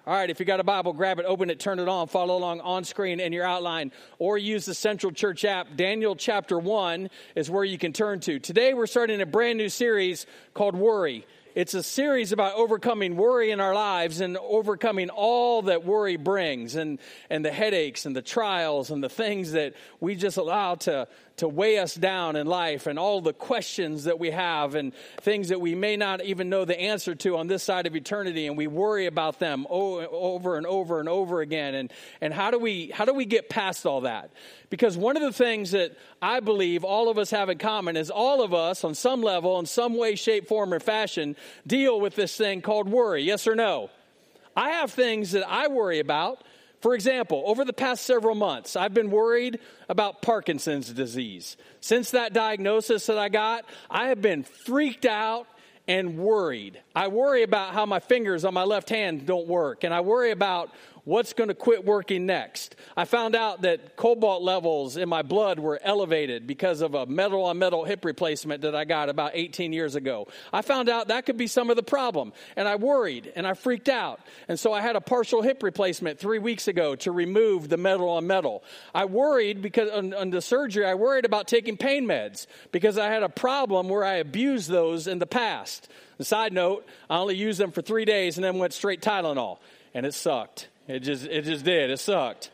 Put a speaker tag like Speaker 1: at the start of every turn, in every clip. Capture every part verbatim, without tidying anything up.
Speaker 1: All right, if you got a Bible, grab it, open it, turn it on, follow along on screen in your outline, or use the Central Church app. Daniel chapter one is where you can turn to. Today we're starting a brand new series called Worry. It's a series about overcoming worry in our lives and overcoming all that worry brings and, and the headaches and the trials and the things that we just allow to, to weigh us down in life and all the questions that we have and things that we may not even know the answer to on this side of eternity, and we worry about them over and over and over again. And, and how do we how do we get past all that? Because one of the things that I believe all of us have in common is all of us, on some level, in some way, shape, form, or fashion, deal with this thing called worry. Yes or no? I have things that I worry about. For example, over the past several months, I've been worried about Parkinson's disease. Since that diagnosis that I got, I have been freaked out and worried. I worry about how my fingers on my left hand don't work, and I worry about what's going to quit working next. I found out that cobalt levels in my blood were elevated because of a metal-on-metal hip replacement that I got about eighteen years ago. I found out that could be some of the problem, and I worried, and I freaked out. And so I had a partial hip replacement three weeks ago to remove the metal-on-metal. I worried because on, on the surgery, I worried about taking pain meds because I had a problem where I abused those in the past. A side note, I only used them for three days and then went straight Tylenol, and it sucked. It just it just did. It sucked.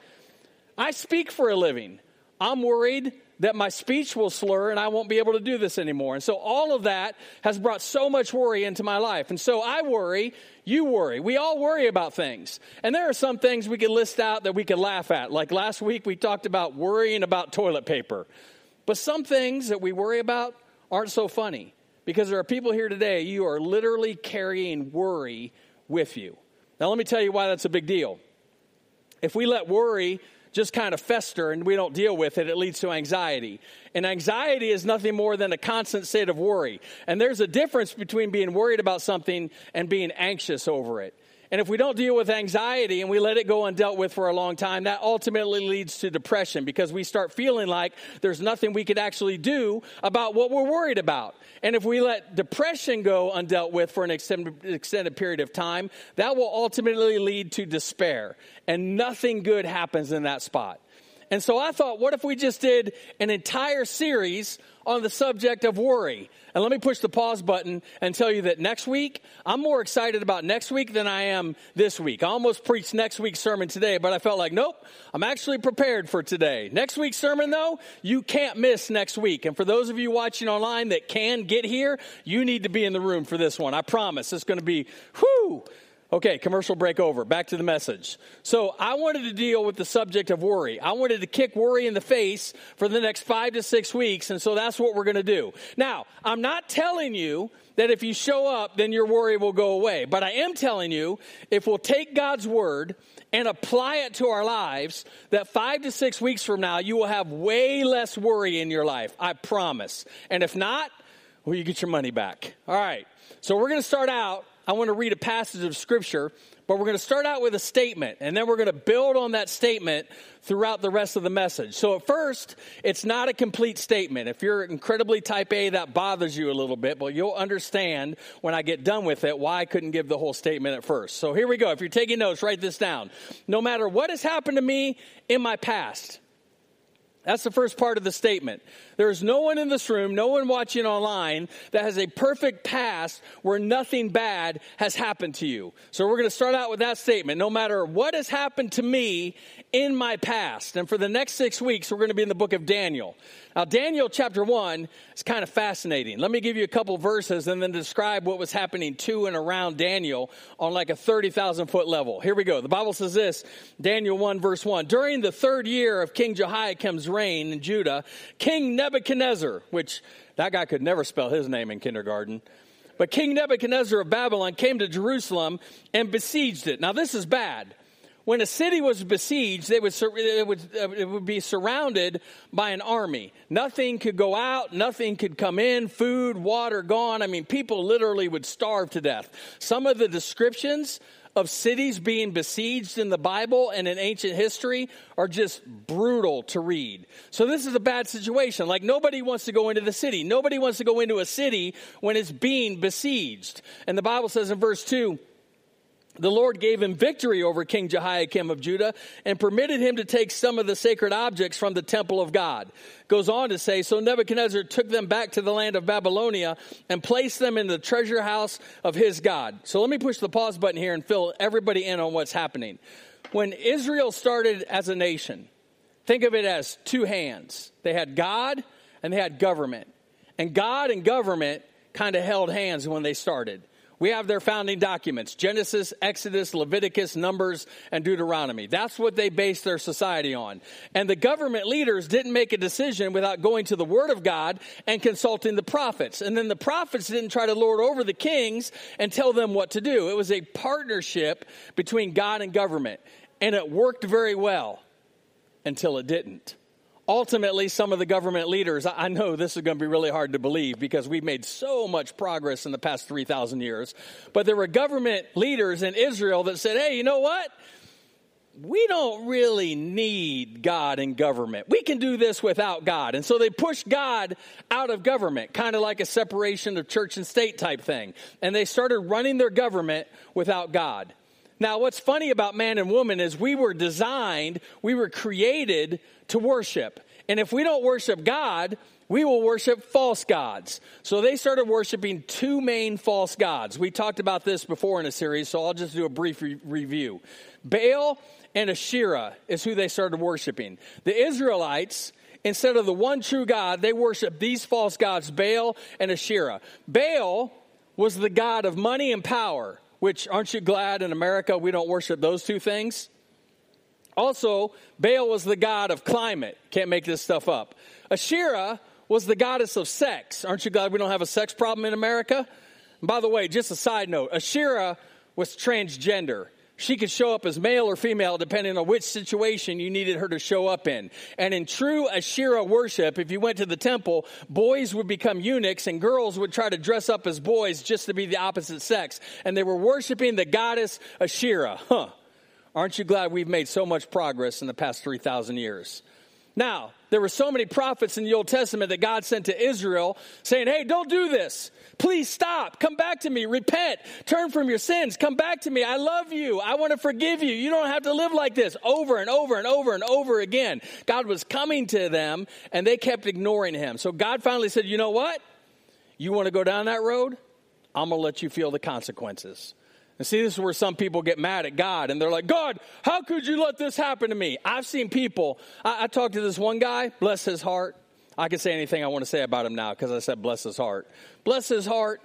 Speaker 1: I speak for a living. I'm worried that my speech will slur and I won't be able to do this anymore. And so all of that has brought so much worry into my life. And so I worry, you worry. We all worry about things. And there are some things we could list out that we could laugh at. Like last week we talked about worrying about toilet paper. But some things that we worry about aren't so funny. Because there are people here today, you are literally carrying worry with you. Now, let me tell you why that's a big deal. If we let worry just kind of fester and we don't deal with it, it leads to anxiety. And anxiety is nothing more than a constant state of worry. And there's a difference between being worried about something and being anxious over it. And if we don't deal with anxiety and we let it go undealt with for a long time, that ultimately leads to depression because we start feeling like there's nothing we could actually do about what we're worried about. And if we let depression go undealt with for an extended, extended period of time, that will ultimately lead to despair. And nothing good happens in that spot. And so I thought, what if we just did an entire series on the subject of worry? And let me push the pause button and tell you that next week, I'm more excited about next week than I am this week. I almost preached next week's sermon today, but I felt like, nope, I'm actually prepared for today. Next week's sermon, though, you can't miss next week. And for those of you watching online that can get here, you need to be in the room for this one. I promise it's going to be, whew. Okay, commercial break over. Back to the message. So I wanted to deal with the subject of worry. I wanted to kick worry in the face for the next five to six weeks, and so that's what we're going to do. Now, I'm not telling you that if you show up, then your worry will go away. But I am telling you, if we'll take God's word and apply it to our lives, that five to six weeks from now, you will have way less worry in your life. I promise. And if not, well, you get your money back. All right. So we're going to start out. I want to read a passage of Scripture, but we're going to start out with a statement, and then we're going to build on that statement throughout the rest of the message. So at first, it's not a complete statement. If you're incredibly type A, that bothers you a little bit, but you'll understand when I get done with it why I couldn't give the whole statement at first. So here we go. If you're taking notes, write this down. No matter what has happened to me in my past, that's the first part of the statement. There is no one in this room, no one watching online that has a perfect past where nothing bad has happened to you. So we're going to start out with that statement. No matter what has happened to me in my past. And for the next six weeks, we're going to be in the book of Daniel. Now, Daniel chapter one is kind of fascinating. Let me give you a couple verses and then describe what was happening to and around Daniel on like a thirty thousand foot level. Here we go. The Bible says this, Daniel one verse one. During the third year of King Jehoiakim's reign in Judah, King Nebuchadnezzar, which that guy could never spell his name in kindergarten, but King Nebuchadnezzar of Babylon came to Jerusalem and besieged it. Now, this is bad. When a city was besieged, they would, it would, it would be surrounded by an army. Nothing could go out. Nothing could come in. Food, water gone. I mean, people literally would starve to death. Some of the descriptions of cities being besieged in the Bible and in ancient history are just brutal to read. So this is a bad situation. Like, nobody wants to go into the city. Nobody wants to go into a city when it's being besieged. And the Bible says in verse two, The Lord gave him victory over King Jehoiakim of Judah and permitted him to take some of the sacred objects from the temple of God. Goes on to say, so Nebuchadnezzar took them back to the land of Babylonia and placed them in the treasure house of his God. So let me push the pause button here and fill everybody in on what's happening. When Israel started as a nation, think of it as two hands. They had God and they had government. And God and government kind of held hands when they started. We have their founding documents, Genesis, Exodus, Leviticus, Numbers, and Deuteronomy. That's what they based their society on. And the government leaders didn't make a decision without going to the Word of God and consulting the prophets. And then the prophets didn't try to lord over the kings and tell them what to do. It was a partnership between God and government. And it worked very well until it didn't. Ultimately, some of the government leaders, I know this is going to be really hard to believe because we've made so much progress in the past three thousand years. But there were government leaders in Israel that said, hey, you know what? We don't really need God in government. We can do this without God. And so they pushed God out of government, kind of like a separation of church and state type thing. And they started running their government without God. Now, what's funny about man and woman is we were designed, we were created to worship. And if we don't worship God, we will worship false gods. So they started worshiping two main false gods. We talked about this before in a series, so I'll just do a brief re- review. Baal and Asherah is who they started worshiping. The Israelites, instead of the one true God, they worshiped these false gods, Baal and Asherah. Baal was the god of money and power. Which, aren't you glad in America we don't worship those two things? Also, Baal was the god of climate. Can't make this stuff up. Asherah was the goddess of sex. Aren't you glad we don't have a sex problem in America? And by the way, just a side note, Asherah was transgender. She could show up as male or female depending on which situation you needed her to show up in. And in true Asherah worship, if you went to the temple, boys would become eunuchs and girls would try to dress up as boys just to be the opposite sex. And they were worshiping the goddess Asherah. Huh. Aren't you glad we've made so much progress in the past three thousand years? Now, there were so many prophets in the Old Testament that God sent to Israel saying, hey, don't do this. Please stop. Come back to me. Repent. Turn from your sins. Come back to me. I love you. I want to forgive you. You don't have to live like this. Over and over and over and over again. God was coming to them and they kept ignoring him. So God finally said, you know what? You want to go down that road? I'm going to let you feel the consequences. And see, this is where some people get mad at God. And they're like, God, how could you let this happen to me? I've seen people. I, I talked to this one guy, bless his heart. I can say anything I want to say about him now because I said bless his heart. Bless his heart.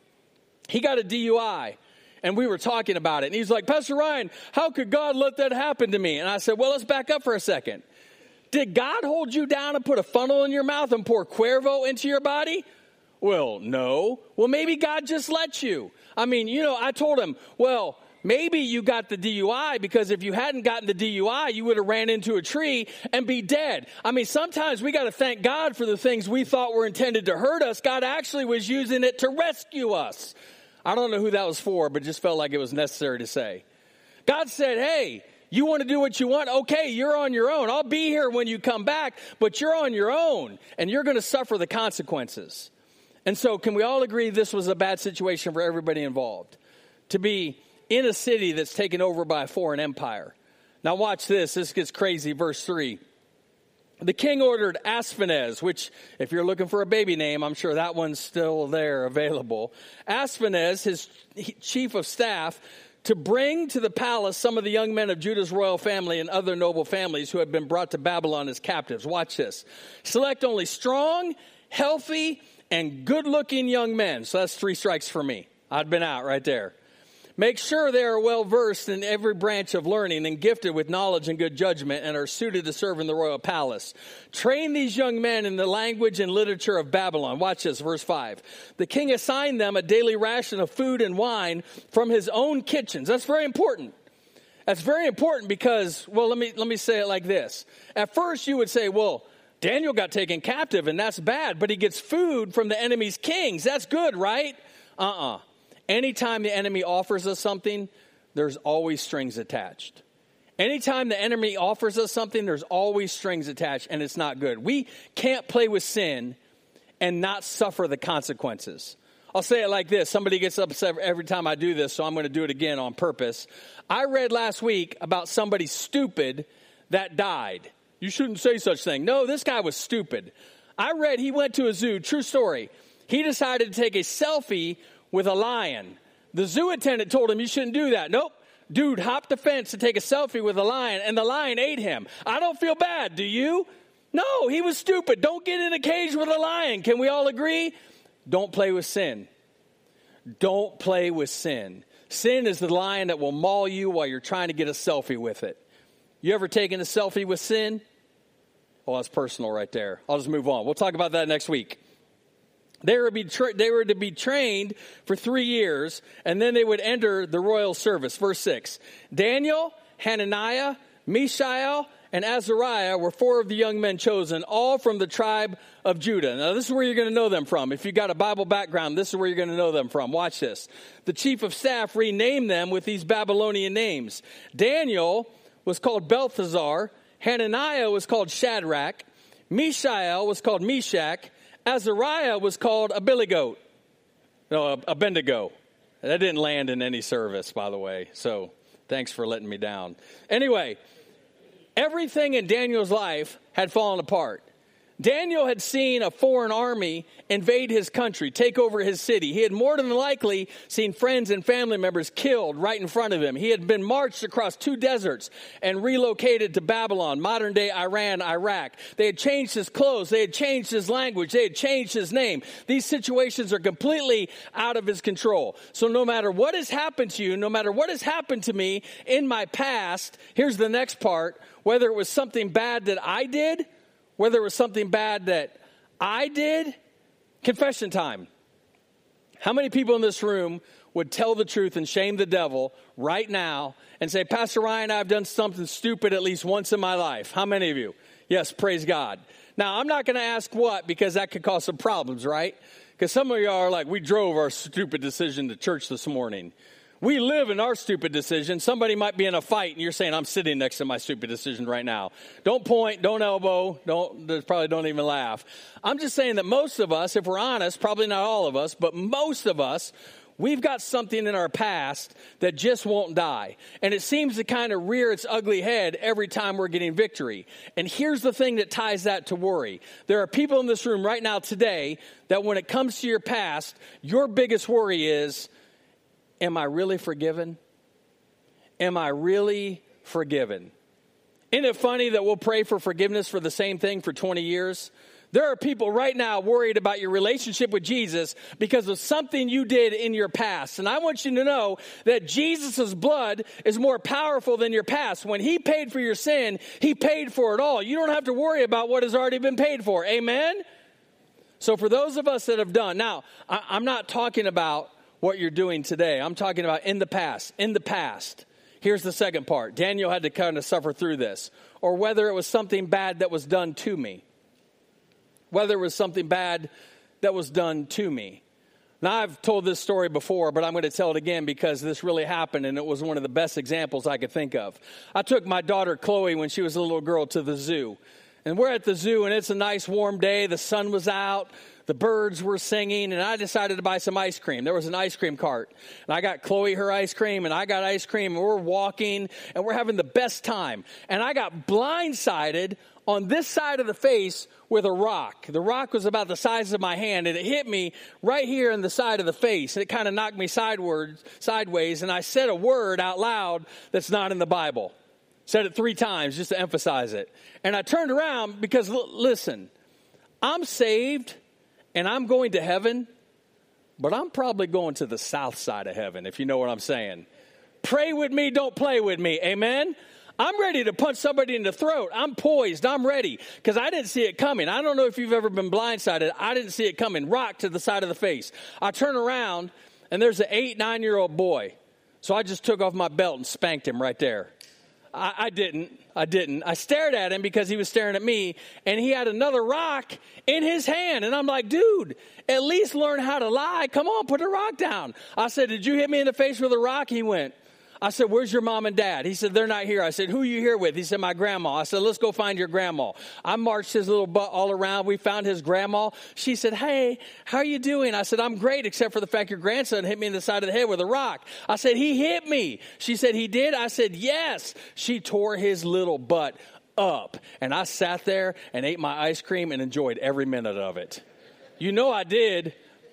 Speaker 1: He got a D U I. And we were talking about it. And he's like, Pastor Ryan, how could God let that happen to me? And I said, well, let's back up for a second. Did God hold you down and put a funnel in your mouth and pour Cuervo into your body? Well, no. Well, maybe God just let you. I mean, you know, I told him, well, maybe you got the D U I because if you hadn't gotten the D U I, you would have ran into a tree and be dead. I mean, sometimes we got to thank God for the things we thought were intended to hurt us. God actually was using it to rescue us. I don't know who that was for, but it just felt like it was necessary to say. God said, hey, you want to do what you want? Okay, you're on your own. I'll be here when you come back, but you're on your own and you're going to suffer the consequences. And so can we all agree this was a bad situation for everybody involved? To be in a city that's taken over by a foreign empire. Now watch this. This gets crazy. Verse three. The king ordered Ashpenaz, which if you're looking for a baby name, I'm sure that one's still there available. Ashpenaz, his chief of staff, to bring to the palace some of the young men of Judah's royal family and other noble families who had been brought to Babylon as captives. Watch this. Select only strong, healthy, and good-looking young men. So that's three strikes for me. I'd been out right there. Make sure they are well-versed in every branch of learning and gifted with knowledge and good judgment and are suited to serve in the royal palace. Train these young men in the language and literature of Babylon. Watch this, verse five. The king assigned them a daily ration of food and wine from his own kitchens. That's very important. That's very important because, well, let me let me say it like this. At first you would say, well, Daniel got taken captive, and that's bad, but he gets food from the enemy's kings. That's good, right? Uh-uh. Anytime the enemy offers us something, there's always strings attached. Anytime the enemy offers us something, there's always strings attached, and it's not good. We can't play with sin and not suffer the consequences. I'll say it like this. Somebody gets upset every time I do this, so I'm going to do it again on purpose. I read last week about somebody stupid that died. You shouldn't say such thing. No, this guy was stupid. I read he went to a zoo. True story. He decided to take a selfie with a lion. The zoo attendant told him you shouldn't do that. Nope. Dude hopped the fence to take a selfie with a lion, and the lion ate him. I don't feel bad. Do you? No, he was stupid. Don't get in a cage with a lion. Can we all agree? Don't play with sin. Don't play with sin. Sin is the lion that will maul you while you're trying to get a selfie with it. You ever taken a selfie with sin? Well, that's personal right there. I'll just move on. We'll talk about that next week. They were, be tra- they were to be trained for three years, and then they would enter the royal service. Verse six. Daniel, Hananiah, Mishael, and Azariah were four of the young men chosen, all from the tribe of Judah. Now, this is where you're going to know them from. If you've got a Bible background, this is where you're going to know them from. Watch this. The chief of staff renamed them with these Babylonian names. Daniel was called Belteshazzar. Hananiah was called Shadrach. Mishael was called Meshach. Azariah was called Abednego. No, Abednego. That didn't land in any service, by the way. So thanks for letting me down. Anyway, everything in Daniel's life had fallen apart. Daniel had seen a foreign army invade his country, take over his city. He had more than likely seen friends and family members killed right in front of him. He had been marched across two deserts and relocated to Babylon, modern-day Iran, Iraq. They had changed his clothes. They had changed his language. They had changed his name. These situations are completely out of his control. So no matter what has happened to you, no matter what has happened to me in my past, here's the next part, whether it was something bad that I did, whether it was something bad that I did, confession time. How many people in this room would tell the truth and shame the devil right now and say, Pastor Ryan, I've done something stupid at least once in my life? How many of you? Yes, praise God. Now, I'm not going to ask what, because that could cause some problems, right? Because some of you are like, we drove our stupid decision to church this morning. We live in our stupid decision. Somebody might be in a fight, and you're saying, I'm sitting next to my stupid decision right now. Don't point, don't elbow, don't probably don't even laugh. I'm just saying that most of us, if we're honest, probably not all of us, but most of us, we've got something in our past that just won't die. And it seems to kind of rear its ugly head every time we're getting victory. And here's the thing that ties that to worry. There are people in this room right now today that when it comes to your past, your biggest worry is, am I really forgiven? Am I really forgiven? Isn't it funny that we'll pray for forgiveness for the same thing for twenty years? There are people right now worried about your relationship with Jesus because of something you did in your past. And I want you to know that Jesus' blood is more powerful than your past. When he paid for your sin, he paid for it all. You don't have to worry about what has already been paid for. Amen? So for those of us that have done, now, I, I'm not talking about what you're doing today. I'm talking about in the past. In the past. Here's the second part. Daniel had to kind of suffer through this. Or whether it was something bad that was done to me. Whether it was something bad that was done to me. Now, I've told this story before, but I'm going to tell it again because this really happened, and it was one of the best examples I could think of. I took my daughter, Chloe, when she was a little girl, to the zoo. And we're at the zoo, and it's a nice warm day. The sun was out. The birds were singing, and I decided to buy some ice cream. There was an ice cream cart. And I got Chloe her ice cream, and I got ice cream, and we're walking, and we're having the best time. And I got blindsided on this side of the face with a rock. The rock was about the size of my hand, and it hit me right here in the side of the face. And it kind of knocked me sideways, sideways, and I said a word out loud that's not in the Bible. Said it three times just to emphasize it. And I turned around because, l- listen, I'm saved and I'm going to heaven, but I'm probably going to the south side of heaven, if you know what I'm saying. Pray with me, don't play with me. Amen? I'm ready to punch somebody in the throat. I'm poised. I'm ready because I didn't see it coming. I don't know if you've ever been blindsided. I didn't see it coming. Rock to the side of the face. I turn around, and there's an eight, nine-year-old boy. So I just took off my belt and spanked him right there. I, I didn't. I didn't. I stared at him because he was staring at me, and he had another rock in his hand. And I'm like, dude, at least learn how to lie. Come on, put the rock down. I said, did you hit me in the face with a rock? He went, I said, where's your mom and dad? He said, they're not here. I said, who are you here with? He said, my grandma. I said, let's go find your grandma. I marched his little butt all around. We found his grandma. She said, hey, how are you doing? I said, I'm great, except for the fact your grandson hit me in the side of the head with a rock. I said, he hit me. She said, he did? I said, yes. She tore his little butt up. And I sat there and ate my ice cream and enjoyed every minute of it. You know I did.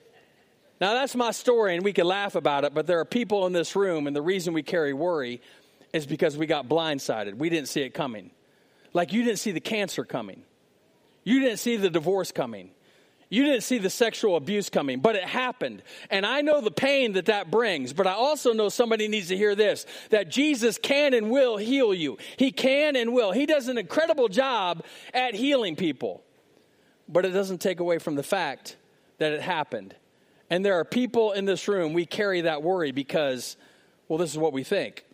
Speaker 1: Now, that's my story, and we can laugh about it, but there are people in this room, and the reason we carry worry is because we got blindsided. We didn't see it coming. Like you didn't see the cancer coming. You didn't see the divorce coming. You didn't see the sexual abuse coming, but it happened. And I know the pain that that brings, but I also know somebody needs to hear this, that Jesus can and will heal you. He can and will. He does an incredible job at healing people, but it doesn't take away from the fact that it happened. And there are people in this room, we carry that worry because, well, this is what we think.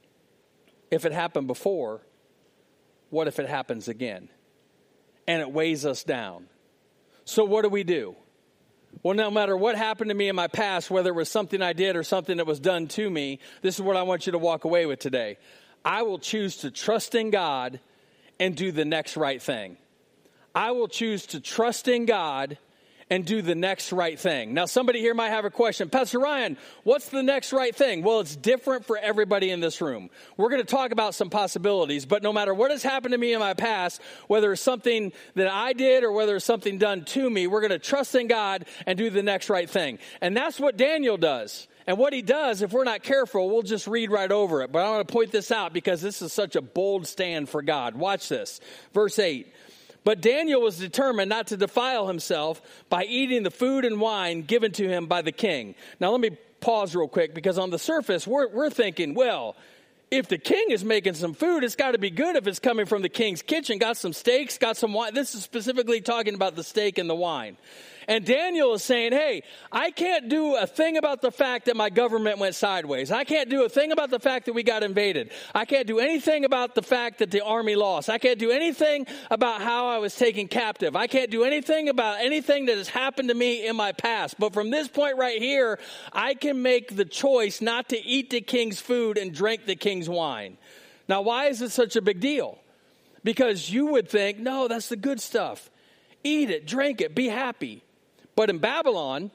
Speaker 1: If it happened before, what if it happens again? And it weighs us down. So what do we do? Well, no matter what happened to me in my past, whether it was something I did or something that was done to me, this is what I want you to walk away with today. I will choose to trust in God and do the next right thing. I will choose to trust in God and do the next right thing. Now, somebody here might have a question. Pastor Ryan, what's the next right thing? Well, it's different for everybody in this room. We're going to talk about some possibilities, but no matter what has happened to me in my past, whether it's something that I did or whether it's something done to me, we're going to trust in God and do the next right thing. And that's what Daniel does. And what he does, if we're not careful, we'll just read right over it. But I want to point this out because this is such a bold stand for God. Watch this. Verse eight. But Daniel was determined not to defile himself by eating the food and wine given to him by the king. Now, let me pause real quick because on the surface, we're, we're thinking, well, if the king is making some food, it's got to be good if it's coming from the king's kitchen. Got some steaks, got some wine. This is specifically talking about the steak and the wine. And Daniel is saying, hey, I can't do a thing about the fact that my government went sideways. I can't do a thing about the fact that we got invaded. I can't do anything about the fact that the army lost. I can't do anything about how I was taken captive. I can't do anything about anything that has happened to me in my past. But from this point right here, I can make the choice not to eat the king's food and drink the king's wine. Now, why is it such a big deal? Because you would think, no, that's the good stuff. Eat it, drink it, be happy. But in Babylon,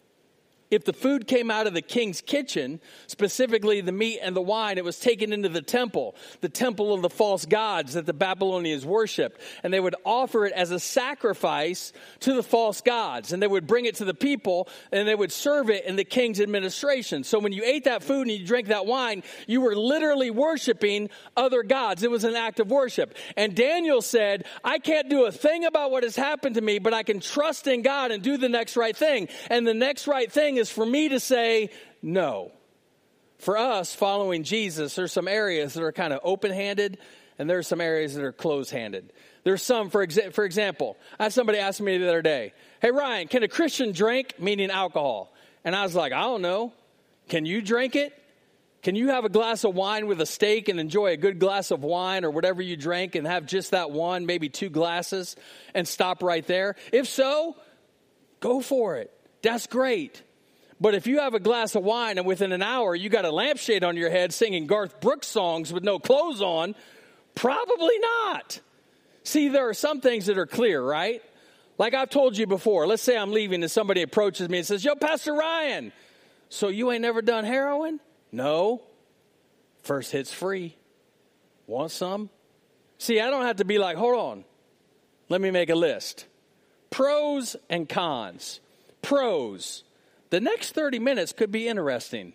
Speaker 1: if the food came out of the king's kitchen, specifically the meat and the wine, it was taken into the temple, the temple of the false gods that the Babylonians worshipped. And they would offer it as a sacrifice to the false gods. And they would bring it to the people and they would serve it in the king's administration. So when you ate that food and you drank that wine, you were literally worshiping other gods. It was an act of worship. And Daniel said, I can't do a thing about what has happened to me, but I can trust in God and do the next right thing. And the next right thing is is for me to say no. For us, following Jesus, there's some areas that are kind of open-handed, and there's some areas that are closed-handed. There's some, for, exa- for example, I had somebody ask me the other day, hey, Ryan, can a Christian drink, meaning alcohol? And I was like, I don't know. Can you drink it? Can you have a glass of wine with a steak and enjoy a good glass of wine or whatever you drank and have just that one, maybe two glasses, and stop right there? If so, go for it. That's great. But if you have a glass of wine and within an hour you got a lampshade on your head singing Garth Brooks songs with no clothes on, probably not. See, there are some things that are clear, right? Like I've told you before, let's say I'm leaving and somebody approaches me and says, yo, Pastor Ryan, so you ain't never done heroin? No. First hit's free. Want some? See, I don't have to be like, hold on. Let me make a list. Pros and cons. Pros. The next thirty minutes could be interesting.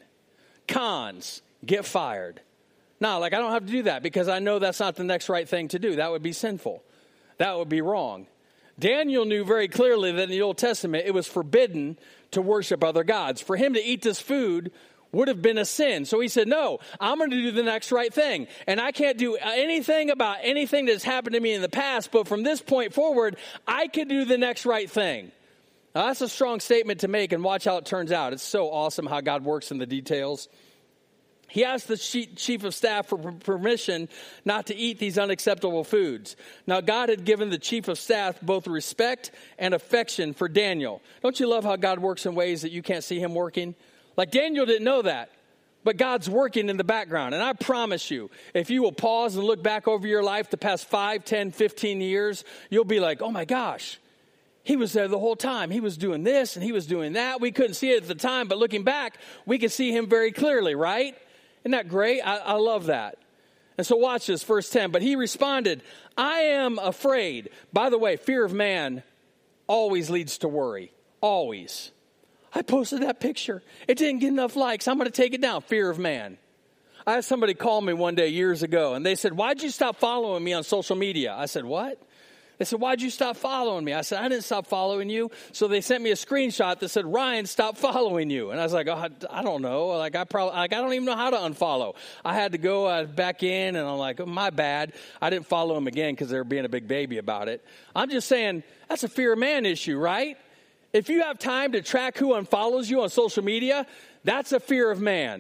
Speaker 1: Cons, get fired. Now, like I don't have to do that because I know that's not the next right thing to do. That would be sinful. That would be wrong. Daniel knew very clearly that in the Old Testament it was forbidden to worship other gods. For him to eat this food would have been a sin. So he said, no, I'm going to do the next right thing. And I can't do anything about anything that's happened to me in the past, but from this point forward, I can do the next right thing. Now, that's a strong statement to make, and watch how it turns out. It's so awesome how God works in the details. He asked the chief of staff for permission not to eat these unacceptable foods. Now, God had given the chief of staff both respect and affection for Daniel. Don't you love how God works in ways that you can't see him working? Like Daniel didn't know that, but God's working in the background. And I promise you, if you will pause and look back over your life the past five, ten, fifteen years, you'll be like, oh my gosh, he was there the whole time. He was doing this and he was doing that. We couldn't see it at the time, but looking back, we can see him very clearly, right? Isn't that great? I, I love that. And so watch this, verse ten. But he responded, I am afraid. By the way, fear of man always leads to worry. Always. I posted that picture. It didn't get enough likes. I'm going to take it down. Fear of man. I had somebody call me one day years ago, and they said, why'd you stop following me on social media? I said, what? They said, why'd you stop following me? I said, I didn't stop following you. So they sent me a screenshot that said, Ryan, stop following you. And I was like, oh, I don't know. Like, I probably, like, I don't even know how to unfollow. I had to go uh, back in, and I'm like, oh, my bad. I didn't follow them again because they were being a big baby about it. I'm just saying, that's a fear of man issue, right? If you have time to track who unfollows you on social media, that's a fear of man.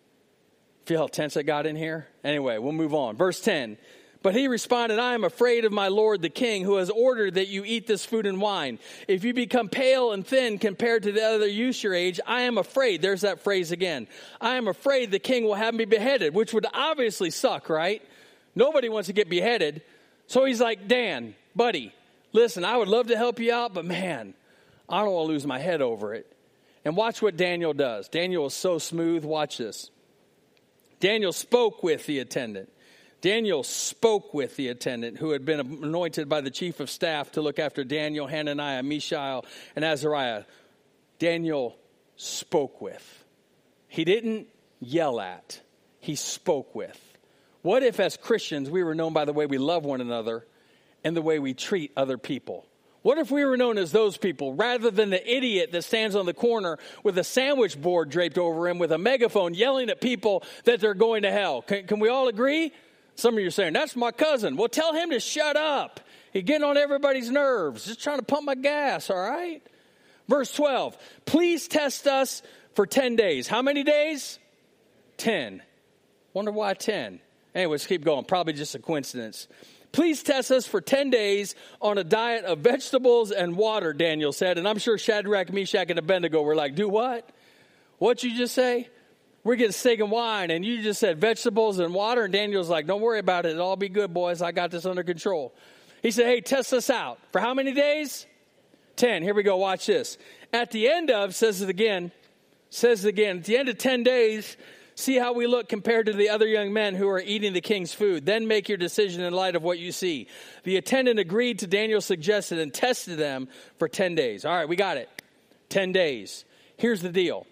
Speaker 1: Feel how tense it got in here? Anyway, we'll move on. Verse ten. But he responded, I am afraid of my lord the king, who has ordered that you eat this food and wine. If you become pale and thin compared to the other youths your age, I am afraid. There's that phrase again. I am afraid the king will have me beheaded, which would obviously suck, right? Nobody wants to get beheaded. So he's like, Dan, buddy, listen, I would love to help you out, but man, I don't want to lose my head over it. And watch what Daniel does. Daniel is so smooth. Watch this. Daniel spoke with the attendant. Daniel spoke with the attendant who had been anointed by the chief of staff to look after Daniel, Hananiah, Mishael, and Azariah. Daniel spoke with. He didn't yell at. He spoke with. What if as Christians we were known by the way we love one another and the way we treat other people? What if we were known as those people rather than the idiot that stands on the corner with a sandwich board draped over him with a megaphone yelling at people that they're going to hell? Can, can we all agree? Some of you are saying, that's my cousin. Well, tell him to shut up. He's getting on everybody's nerves. Just trying to pump my gas, all right? Verse twelve, please test us for ten days. How many days? ten. Wonder why ten? Anyways, keep going. Probably just a coincidence. Please test us for ten days on a diet of vegetables and water, Daniel said. And I'm sure Shadrach, Meshach, and Abednego were like, do what? What'd you just say? We're getting steak and wine, and you just said vegetables and water. And Daniel's like, don't worry about it. It'll all be good, boys. I got this under control. He said, hey, test us out. For how many days? ten. Here we go. Watch this. At the end of, says it again, says it again, at the end of ten days, see how we look compared to the other young men who are eating the king's food. Then make your decision in light of what you see. The attendant agreed to Daniel's suggestion and tested them for ten days. All right, we got it. ten days. Here's the deal.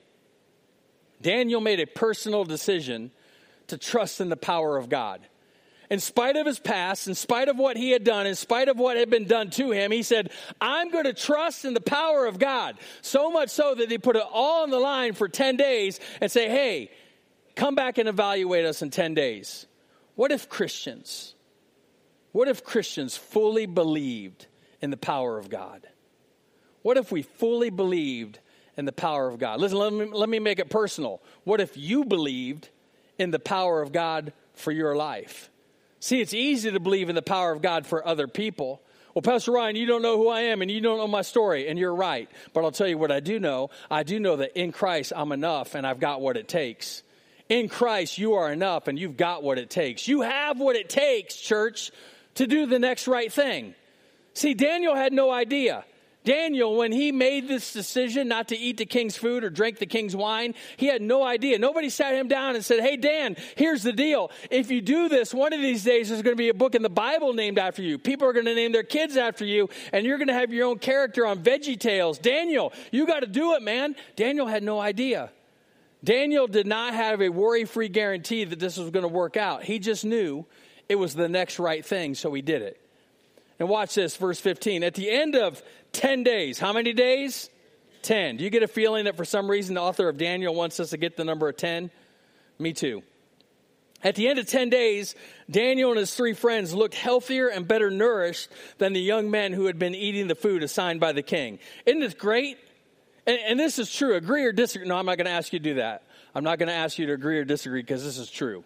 Speaker 1: Daniel made a personal decision to trust in the power of God. In spite of his past, in spite of what he had done, in spite of what had been done to him, he said, I'm going to trust in the power of God. So much so that he put it all on the line for ten days and say, hey, come back and evaluate us in ten days. What if Christians, what if Christians fully believed in the power of God? What if we fully believed in the power of God? Listen, let me, let me make it personal. What if you believed in the power of God for your life? See, it's easy to believe in the power of God for other people. Well, Pastor Ryan, you don't know who I am and you don't know my story, and you're right. But I'll tell you what I do know. I do know that in Christ I'm enough and I've got what it takes. In Christ you are enough and you've got what it takes. You have what it takes, church, to do the next right thing. See, Daniel had no idea. Daniel, when he made this decision not to eat the king's food or drink the king's wine, he had no idea. Nobody sat him down and said, hey, Dan, here's the deal. If you do this, one of these days there's going to be a book in the Bible named after you. People are going to name their kids after you, and you're going to have your own character on VeggieTales. Daniel, you got to do it, man. Daniel had no idea. Daniel did not have a worry-free guarantee that this was going to work out. He just knew it was the next right thing, so he did it. And watch this, verse fifteen. At the end of ten days, how many days? ten. Do you get a feeling that for some reason the author of Daniel wants us to get the number of ten? Me too. At the end of ten days, Daniel and his three friends looked healthier and better nourished than the young men who had been eating the food assigned by the king. Isn't this great? And, and this is true. Agree or disagree? No, I'm not going to ask you to do that. I'm not going to ask you to agree or disagree because this is true.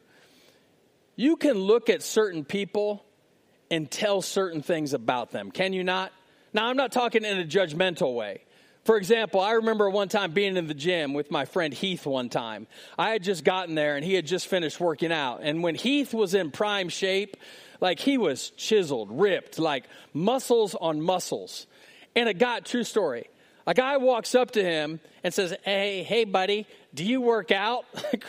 Speaker 1: You can look at certain people and tell certain things about them. Can you not? Now, I'm not talking in a judgmental way, For example, I remember one time being in the gym with my friend Heath one time. I had just gotten there and he had just finished working out. And when Heath was in prime shape, like he was chiseled, ripped, like muscles on muscles. And a guy, true story, a guy walks up to him and says, hey, hey, buddy, do you work out?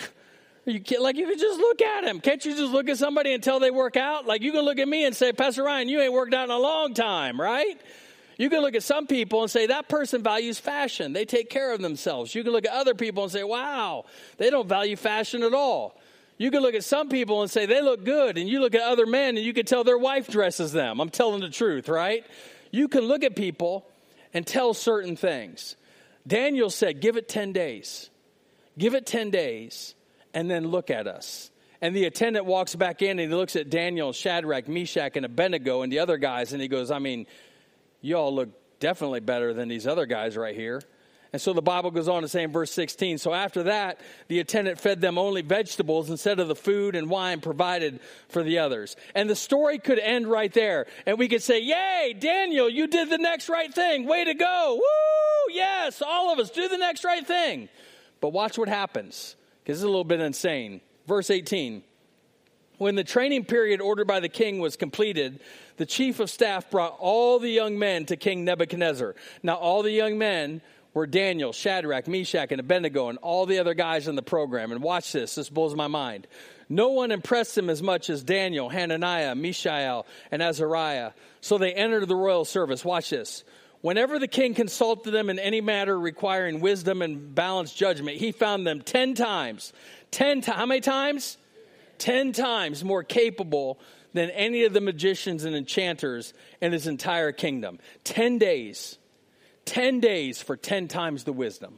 Speaker 1: You can't, like you can just look at him. Can't you just look at somebody until they work out? Like you can look at me and say, Pastor Ryan, you ain't worked out in a long time, right? You can look at some people and say, that person values fashion. They take care of themselves. You can look at other people and say, wow, they don't value fashion at all. You can look at some people and say, they look good. And you look at other men and you can tell their wife dresses them. I'm telling the truth, right? You can look at people and tell certain things. Daniel said, give it ten days. Give it ten days and then look at us. And the attendant walks back in and he looks at Daniel, Shadrach, Meshach, and Abednego and the other guys. And he goes, I mean, you all look definitely better than these other guys right here. And so the Bible goes on to say in verse sixteen, so after that, the attendant fed them only vegetables instead of the food and wine provided for the others. And the story could end right there. And we could say, yay, Daniel, you did the next right thing. Way to go. Woo, yes, all of us do the next right thing. But watch what happens, because it's a little bit insane. Verse eighteen, when the training period ordered by the king was completed, the chief of staff brought all the young men to King Nebuchadnezzar. Now, all the young men were Daniel, Shadrach, Meshach, and Abednego, and all the other guys in the program. And watch this. This blows my mind. No one impressed him as much as Daniel, Hananiah, Mishael, and Azariah. So they entered the royal service. Watch this. Whenever the king consulted them in any matter requiring wisdom and balanced judgment, he found them ten times. Ten times. How many times? Ten times more capable than any of the magicians and enchanters in his entire kingdom. Ten days. Ten days for ten times the wisdom.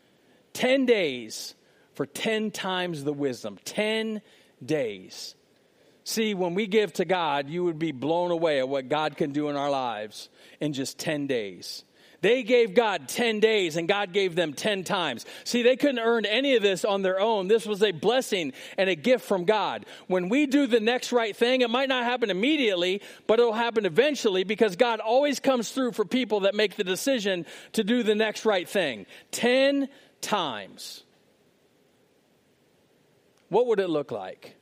Speaker 1: Ten days for ten times the wisdom. Ten days. See, when we give to God, you would be blown away at what God can do in our lives in just ten days. They gave God ten days and God gave them ten times. See, they couldn't earn any of this on their own. This was a blessing and a gift from God. When we do the next right thing, it might not happen immediately, but it'll happen eventually, because God always comes through for people that make the decision to do the next right thing. Ten times. What would it look like?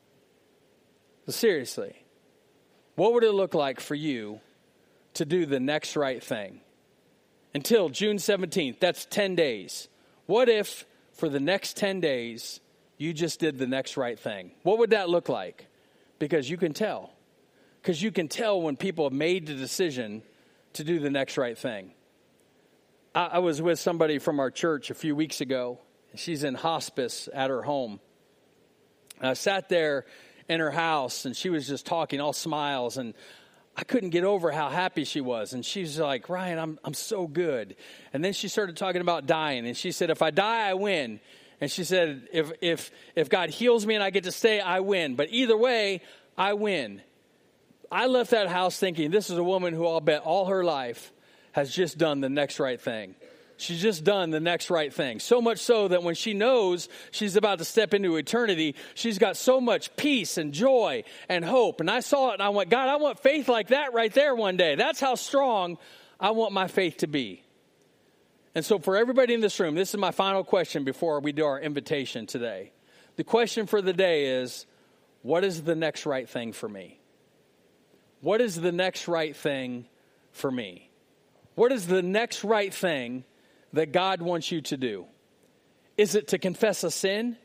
Speaker 1: Seriously, what would it look like for you to do the next right thing? Until June seventeenth, that's ten days. What if for the next ten days, you just did the next right thing? What would that look like? Because you can tell. Because you can tell when people have made the decision to do the next right thing. I, I was with somebody from our church a few weeks ago. She's in hospice at her home. I sat there in her house and she was just talking, all smiles, and I couldn't get over how happy she was. And she's like, Ryan, I'm I'm so good. And then she started talking about dying. And she said, if I die, I win. And she said, if if if God heals me and I get to stay, I win. But either way, I win. I left that house thinking, this is a woman who I'll bet all her life has just done the next right thing. She's just done the next right thing. So much so that when she knows she's about to step into eternity, she's got so much peace and joy and hope. And I saw it and I went, God, I want faith like that right there one day. That's how strong I want my faith to be. And so for everybody in this room, this is my final question before we do our invitation today. The question for the day is, what is the next right thing for me? What is the next right thing for me? What is the next right thing that God wants you to do? Is it to confess a sin?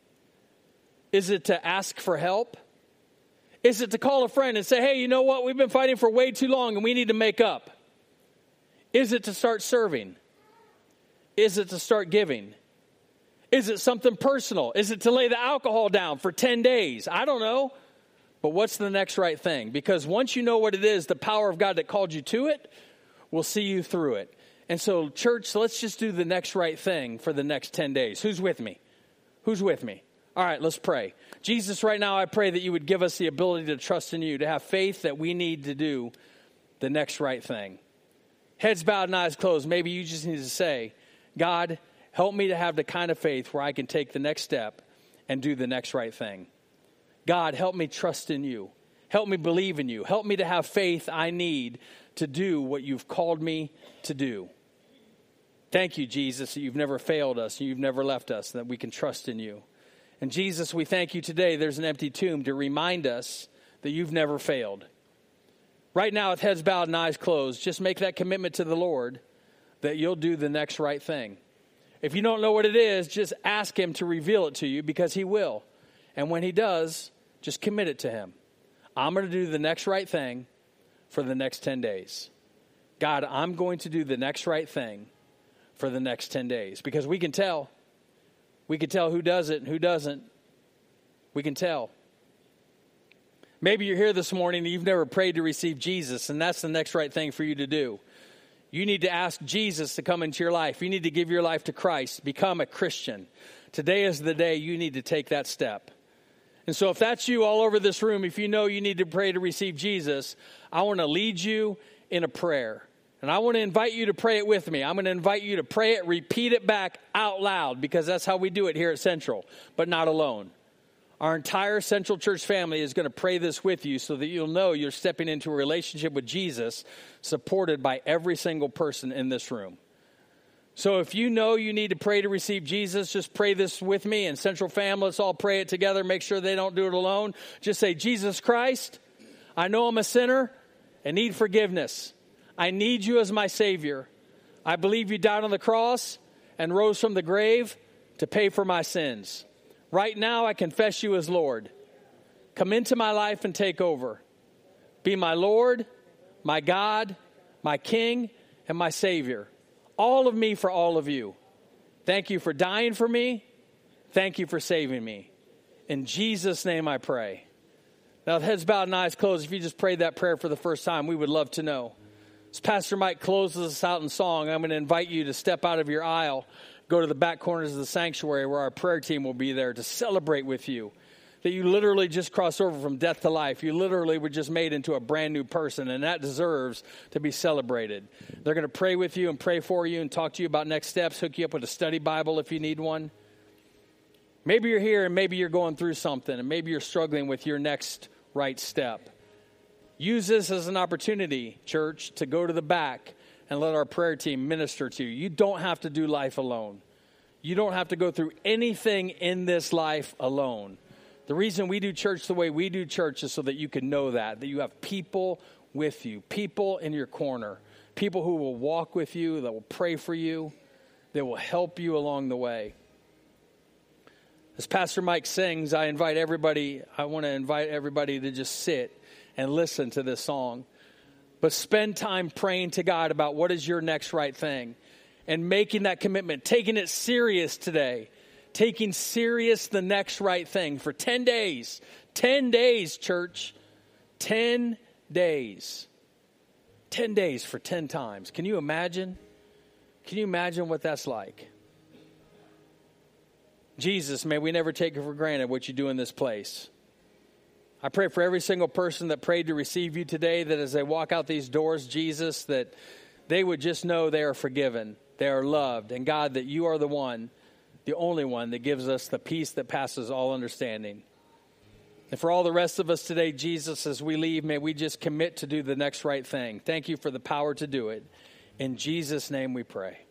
Speaker 1: Is it to ask for help? Is it to call a friend and say, hey, you know what? We've been fighting for way too long and we need to make up. Is it to start serving? Is it to start giving? Is it something personal? Is it to lay the alcohol down for ten days? I don't know. But what's the next right thing? Because once you know what it is, the power of God that called you to it will see you through it. And so, church, let's just do the next right thing for the next ten days. Who's with me? Who's with me? All right, let's pray. Jesus, right now I pray that you would give us the ability to trust in you, to have faith that we need to do the next right thing. Heads bowed and eyes closed. Maybe you just need to say, God, help me to have the kind of faith where I can take the next step and do the next right thing. God, help me trust in you. Help me believe in you. Help me to have faith I need to do what you've called me to do. Thank you, Jesus, that you've never failed us, and you've never left us, and that we can trust in you. And Jesus, we thank you today. There's an empty tomb to remind us that you've never failed. Right now, with heads bowed and eyes closed, just make that commitment to the Lord that you'll do the next right thing. If you don't know what it is, just ask him to reveal it to you, because he will. And when he does, just commit it to him. I'm going to do the next right thing for the next ten days. God, I'm going to do the next right thing for the next ten days. Because we can tell. We can tell who does it and who doesn't. We can tell. Maybe you're here this morning and you've never prayed to receive Jesus, and that's the next right thing for you to do. You need to ask Jesus to come into your life. You need to give your life to Christ. Become a Christian. Today is the day you need to take that step. And so if that's you all over this room, if you know you need to pray to receive Jesus, I want to lead you in a prayer. And I want to invite you to pray it with me. I'm going to invite you to pray it, repeat it back out loud, because that's how we do it here at Central, but not alone. Our entire Central Church family is going to pray this with you so that you'll know you're stepping into a relationship with Jesus, supported by every single person in this room. So if you know you need to pray to receive Jesus, just pray this with me. And Central Fam, let's all pray it together. Make sure they don't do it alone. Just say, Jesus Christ, I know I'm a sinner and need forgiveness. I need you as my Savior. I believe you died on the cross and rose from the grave to pay for my sins. Right now, I confess you as Lord. Come into my life and take over. Be my Lord, my God, my King, and my Savior. All of me for all of you. Thank you for dying for me. Thank you for saving me. In Jesus' name I pray. Now, with heads bowed and eyes closed, if you just prayed that prayer for the first time, we would love to know. As Pastor Mike closes us out in song, I'm going to invite you to step out of your aisle, go to the back corners of the sanctuary where our prayer team will be there to celebrate with you. That you literally just crossed over from death to life. You literally were just made into a brand new person, and that deserves to be celebrated. They're going to pray with you and pray for you and talk to you about next steps, hook you up with a study Bible if you need one. Maybe you're here and maybe you're going through something, and maybe you're struggling with your next right step. Use this as an opportunity, church, to go to the back and let our prayer team minister to you. You don't have to do life alone. You don't have to go through anything in this life alone. The reason we do church the way we do church is so that you can know that, that you have people with you, people in your corner, people who will walk with you, that will pray for you, that will help you along the way. As Pastor Mike sings, I invite everybody, I want to invite everybody to just sit and listen to this song. But spend time praying to God about what is your next right thing and making that commitment, taking it serious today. Taking serious the next right thing for ten days. ten days, church. ten days. ten days for ten times. Can you imagine? Can you imagine what that's like? Jesus, may we never take it for granted what you do in this place. I pray for every single person that prayed to receive you today, that as they walk out these doors, Jesus, that they would just know they are forgiven, they are loved, and God, that you are the one, the only one that gives us the peace that passes all understanding. And for all the rest of us today, Jesus, as we leave, may we just commit to do the next right thing. Thank you for the power to do it. In Jesus' name we pray.